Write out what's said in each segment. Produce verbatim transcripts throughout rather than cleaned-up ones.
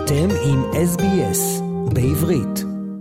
אתם עם אס בי אס בעברית.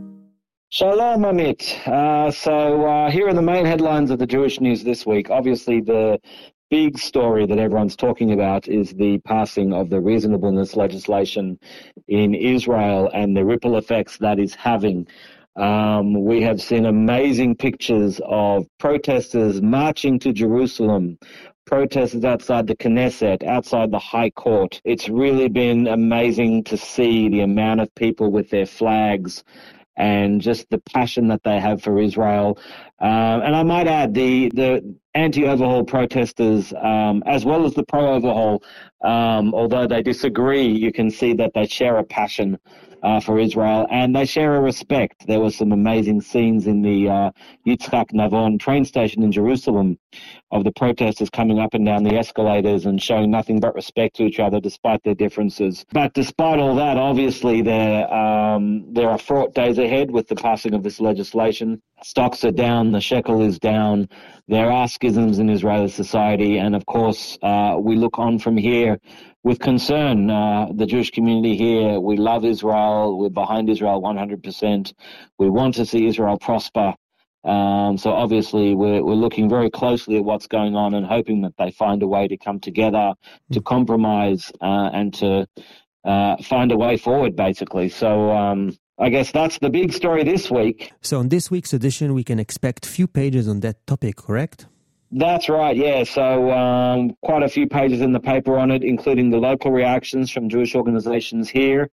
Shalom, Amit. Uh, so uh, here are the main headlines of the Jewish news this week. Obviously, the big story that everyone's talking about is the passing of the reasonableness legislation in Israel and the ripple effects that is having. Um, we have seen amazing pictures of protesters marching to Jerusalem, protesters outside the Knesset, outside the High Court. It's really been amazing to see the amount of people with their flags and just the passion that they have for Israel. Um, and I might add, the, the anti-overhaul protesters, um, as well as the pro-overhaul, um, although they disagree, you can see that they share a passion uh, for Israel, and they share a respect. There were some amazing scenes in the uh, Yitzhak Navon train station in Jerusalem of the protesters coming up and down the escalators and showing nothing but respect to each other despite their differences. But despite all that, obviously there um, there are fraught days ahead with the passing of this legislation. Stocks are down, the shekel is down, there are schisms in Israeli society, and of course uh, we look on from here with concern. Uh, the Jewish community here, we love Israel, we're behind Israel one hundred percent. We want to see Israel prosper. Um, so obviously we're, we're looking very closely at what's going on and hoping that they find a way to come together, to compromise, uh, and to uh, find a way forward, basically. So um, I guess that's the big story this week. So on this week's edition, we can expect few pages on that topic, correct? That's right, yeah. So um, quite a few pages in the paper on it, including the local reactions from Jewish organizations here.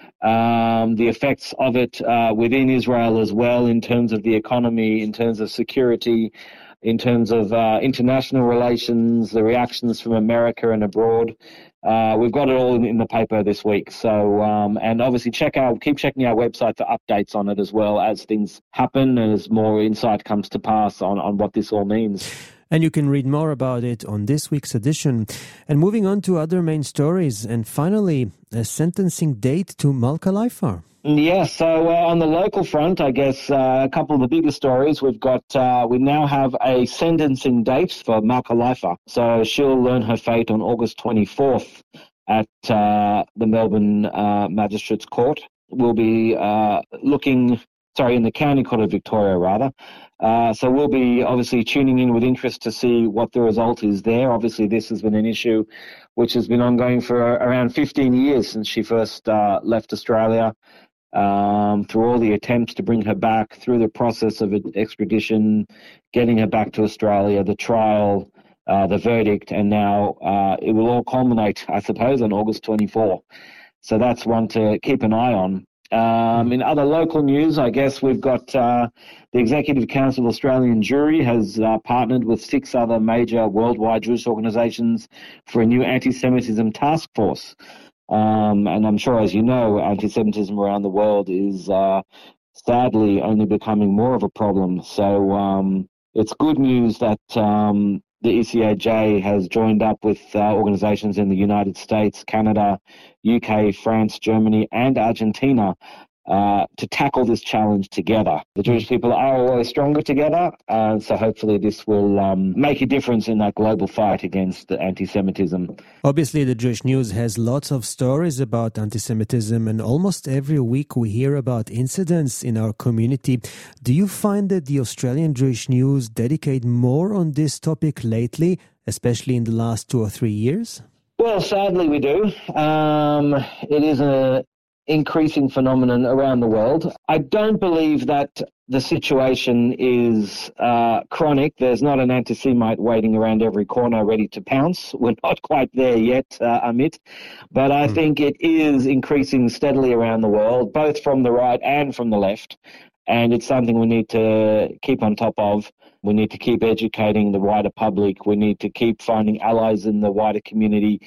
Um, the effects of it uh, within Israel as well, in terms of the economy, in terms of security, in terms of uh, international relations, the reactions from America and abroad. Uh, we've got it all in, in the paper this week. So, um, and obviously check out, keep checking our website for updates on it as well as things happen and as more insight comes to pass on, on what this all means. And you can read more about it on this week's edition. And moving on to other main stories. And finally, a sentencing date to Malka Leifer. Yeah, so uh, on the local front, I guess uh, a couple of the bigger stories. We've got, uh, we now have a sentencing date for Malka Leifer. So she'll learn her fate on August twenty-fourth at uh, the Melbourne uh, Magistrates Court. We'll be uh, looking, sorry, in the County Court of Victoria, rather. Uh, so we'll be obviously tuning in with interest to see what the result is there. Obviously, this has been an issue which has been ongoing for around fifteen years since she first uh, left Australia, um, through all the attempts to bring her back, through the process of extradition, getting her back to Australia, the trial, uh, the verdict, and now uh, it will all culminate, I suppose, on August twenty-fourth. So that's one to keep an eye on. Um, in other local news, I guess we've got uh, the Executive Council of Australian Jewry has uh, partnered with six other major worldwide Jewish organisations for a new anti-Semitism task force. Um, and I'm sure, as you know, anti-Semitism around the world is uh, sadly only becoming more of a problem. So um, it's good news that um, the E C A J has joined up with uh, organisations in the United States, Canada, U K, France, Germany and Argentina uh, to tackle this challenge together. The Jewish people are always stronger together, uh, so hopefully this will um, make a difference in that global fight against the anti-Semitism. Obviously, the Jewish News has lots of stories about anti-Semitism, and almost every week we hear about incidents in our community. Do you find that the Australian Jewish News dedicate more on this topic lately, especially in the last two or three years? Well, sadly we do. Um, it is an increasing phenomenon around the world. I don't believe that the situation is uh, chronic. There's not an anti-Semite waiting around every corner ready to pounce. We're not quite there yet, uh, Amit. But I mm. think it is increasing steadily around the world, both from the right and from the left. And it's something we need to keep on top of. We need to keep educating the wider public. We need to keep finding allies in the wider community,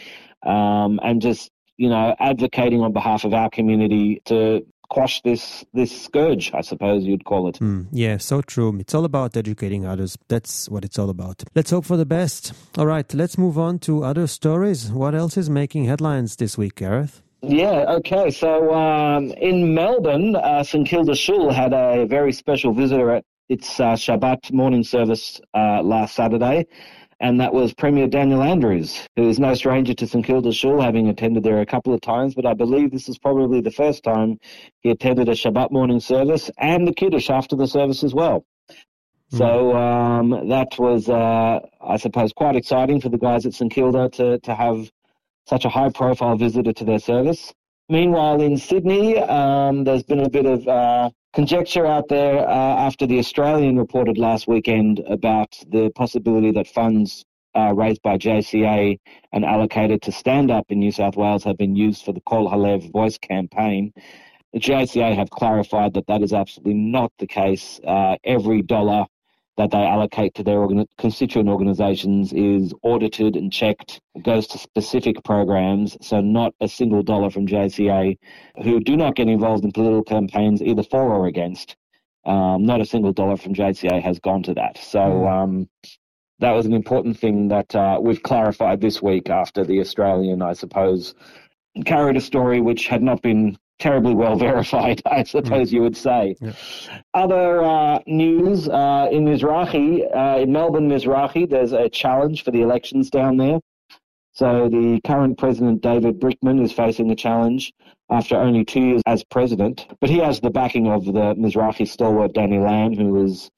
um, and just, you know, advocating on behalf of our community to quash this this scourge, I suppose you'd call it. Mm, yeah, so true. It's all about educating others. That's what it's all about. Let's hope for the best. All right, let's move on to other stories. What else is making headlines this week, Gareth? Yeah, okay. So um, in Melbourne, uh, St Kilda Shul had a very special visitor at its uh, Shabbat morning service uh, last Saturday. and that was Premier Daniel Andrews, who is no stranger to St Kilda Shul, having attended there a couple of times, but I believe this is probably the first time he attended a Shabbat morning service and the Kiddush after the service as well. Mm. So um, that was, uh, I suppose, quite exciting for the guys at St Kilda to, to have such a high-profile visitor to their service. Meanwhile, in Sydney, um, there's been a bit of uh, conjecture out there uh, after the Australian reported last weekend about the possibility that funds uh, raised by J C A and allocated to Stand Up in New South Wales have been used for the Kol Halev voice campaign. The J C A have clarified that that is absolutely not the case. Uh, every dollar that they allocate to their organ- constituent organisations is audited and checked, goes to specific programs, so not a single dollar from J C A, who do not get involved in political campaigns either for or against. Um, not a single dollar from J C A has gone to that. So um, that was an important thing that uh, we've clarified this week after the Australian, I suppose, carried a story which had not been terribly well verified, I suppose mm. you would say. Yeah. Other uh, news uh, in Mizrahi, uh, in Melbourne, Mizrahi, there's a challenge for the elections down there. So the current president, David Brickman, is facing a challenge after only two years as president. But he has the backing of the Mizrahi stalwart, Danny Lamb, who is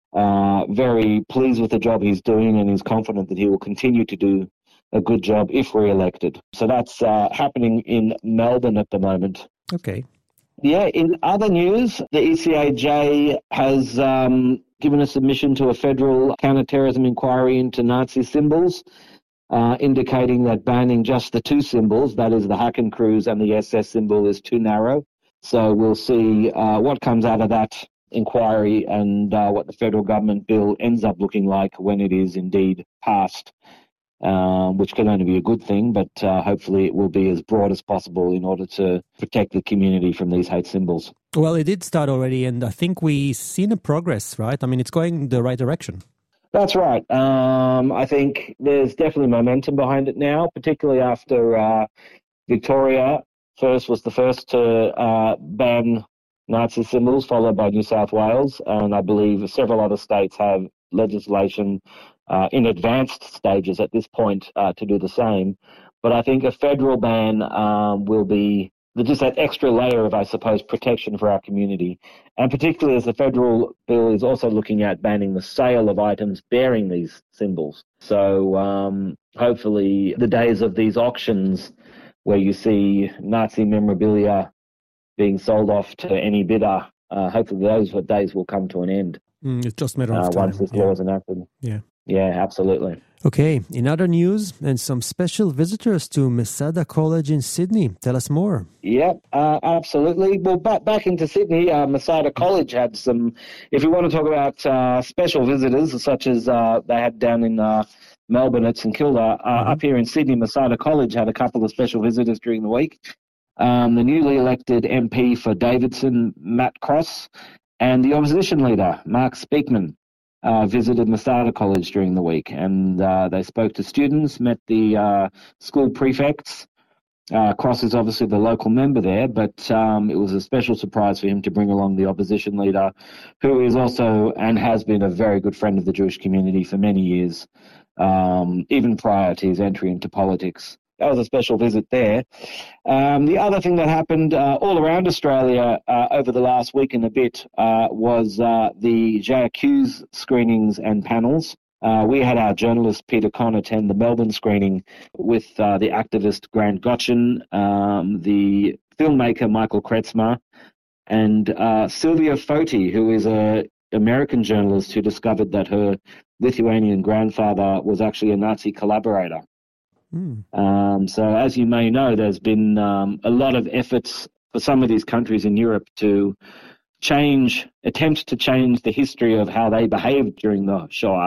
uh, very pleased with the job he's doing and is confident that he will continue to do a good job if re-elected. So that's uh, happening in Melbourne at the moment. Okay. Yeah, in other news, the E C A J has um, given a submission to a federal counter-terrorism inquiry into Nazi symbols, uh, indicating that banning just the two symbols, that is the Hakenkreuz and the S S symbol, is too narrow. So we'll see uh, what comes out of that inquiry and uh, what the federal government bill ends up looking like when it is indeed passed. Um, which can only be a good thing, but uh, hopefully it will be as broad as possible in order to protect the community from these hate symbols. Well, it did start already, and I think we've seen a progress, right? I mean, it's going the right direction. That's right. Um, I think there's definitely momentum behind it now, particularly after uh, Victoria first was the first to uh, ban Nazi symbols, followed by New South Wales, and I believe several other states have legislation Uh, in advanced stages at this point uh, to do the same. But I think a federal ban um, will be just that extra layer of, I suppose, protection for our community. And particularly as the federal bill is also looking at banning the sale of items bearing these symbols. So um, hopefully the days of these auctions where you see Nazi memorabilia being sold off to any bidder, uh, hopefully those days will come to an end. Mm, it's just a matter of uh, time. Once this yeah. law is enacted. Yeah. Yeah, absolutely. Okay, in other news, and some special visitors to Masada College in Sydney. Tell us more. Yeah, uh, absolutely. Well, back, back into Sydney, uh, Masada College had some, if you want to talk about uh, special visitors, such as uh, they had down in uh, Melbourne at St Kilda, uh, mm-hmm. up here in Sydney, Masada College had a couple of special visitors during the week. Um, the newly elected M P for Davidson, Matt Cross, and the opposition leader, Mark Speakman. Uh, visited Masada College during the week, and uh, they spoke to students, met the uh, school prefects. Uh, Cross is obviously the local member there, but um, it was a special surprise for him to bring along the opposition leader, who is also and has been a very good friend of the Jewish community for many years, um, even prior to his entry into politics. That was a special visit there. Um, the other thing that happened uh, all around Australia uh, over the last week and a bit uh, was uh, the J A Q's screenings and panels. Uh, we had our journalist Peter Conn attend the Melbourne screening with uh, the activist Grant Gotchin, um, the filmmaker Michael Kretzmer, and uh, Sylvia Foti, who is an American journalist who discovered that her Lithuanian grandfather was actually a Nazi collaborator. Mm. Um, so as you may know, there's been um, a lot of efforts for some of these countries in Europe to change, attempt to change the history of how they behaved during the Shoah,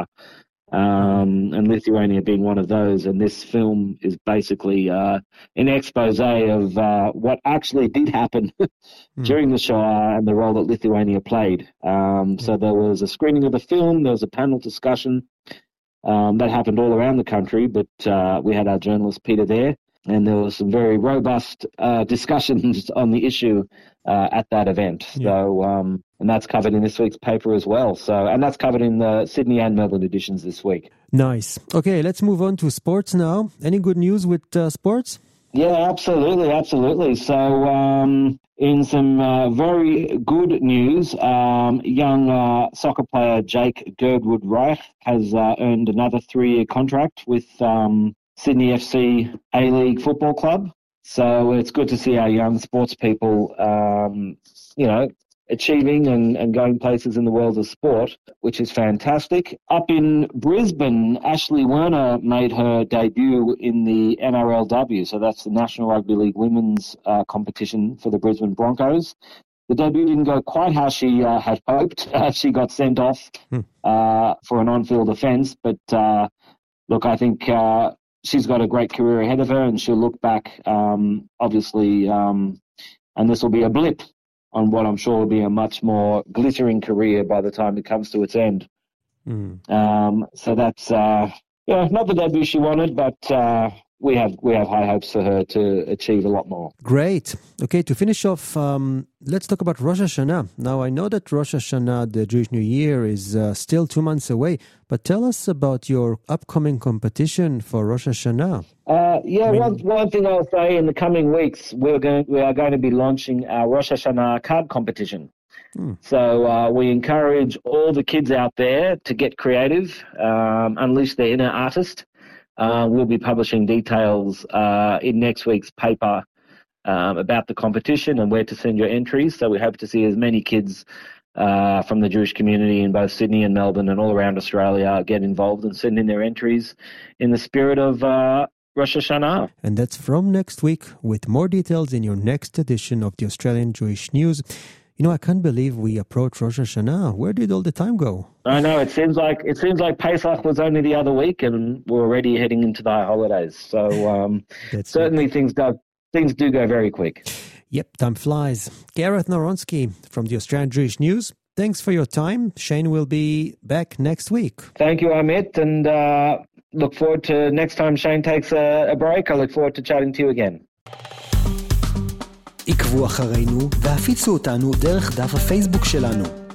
um, and Lithuania being one of those. And this film is basically uh, an expose of uh, what actually did happen mm. during the Shoah and the role that Lithuania played. Um, mm. So there was a screening of the film, there was a panel discussion. Um, that happened all around the country, but uh, we had our journalist Peter there. and there was some very robust uh, discussions on the issue uh, at that event. Yeah. So, um, and that's covered in this week's paper as well. So, and that's covered in the Sydney and Melbourne editions this week. Nice. Okay, let's move on to sports now. Any good news with uh, sports? Yeah, absolutely, absolutely. So, um, in some uh, very good news, um, young uh, soccer player Jake Girdwood Reich has uh, earned another three-year contract with um, Sydney F C A-League Football Club. So it's good to see our young sports people, um, you know, achieving and, and going places in the world of sport, which is fantastic. Up in Brisbane, Ashley Werner made her debut in the N R L W, so that's the National Rugby League Women's uh, competition for the Brisbane Broncos. The debut didn't go quite how she uh, had hoped. Uh, she got sent off hmm. uh, for an on-field offence, but uh, look, I think uh, she's got a great career ahead of her, and she'll look back, um, obviously, um, and this will be a blip on what I'm sure will be a much more glittering career by the time it comes to its end. Mm. Um, so that's, uh, yeah, not the debut she wanted, but uh, we have we have high hopes for her to achieve a lot more. Great. Okay, to finish off, um, let's talk about Rosh Hashanah. Now, I know that Rosh Hashanah, the Jewish New Year, is uh, still two months away, but tell us about your upcoming competition for Rosh Hashanah. Uh, yeah, I mean, one one thing I'll say, in the coming weeks, we're going we are going to be launching our Rosh Hashanah card competition. Hmm. So uh, we encourage all the kids out there to get creative, um, unleash their inner artist. Uh, we'll be publishing details uh, in next week's paper um, about the competition and where to send your entries. So we hope to see as many kids uh, from the Jewish community in both Sydney and Melbourne and all around Australia get involved and send in their entries in the spirit of uh, Rosh Hashanah. And that's from next week, with more details in your next edition of the Australian Jewish News. You know, I can't believe we approached Rosh Hashanah. Where did all the time go? I know, it seems like it seems like Pesach was only the other week, and we're already heading into the holidays. So um, certainly it. things do things do go very quick. Yep, time flies. Gareth Naronsky from the Australian Jewish News. Thanks for your time. Shane will be back next week. Thank you, Amit, and uh, look forward to next time Shane takes a, a break. I look forward to chatting to you again. עקבו אחרינו והפיצו אותנו דרך דף הפייסבוק שלנו.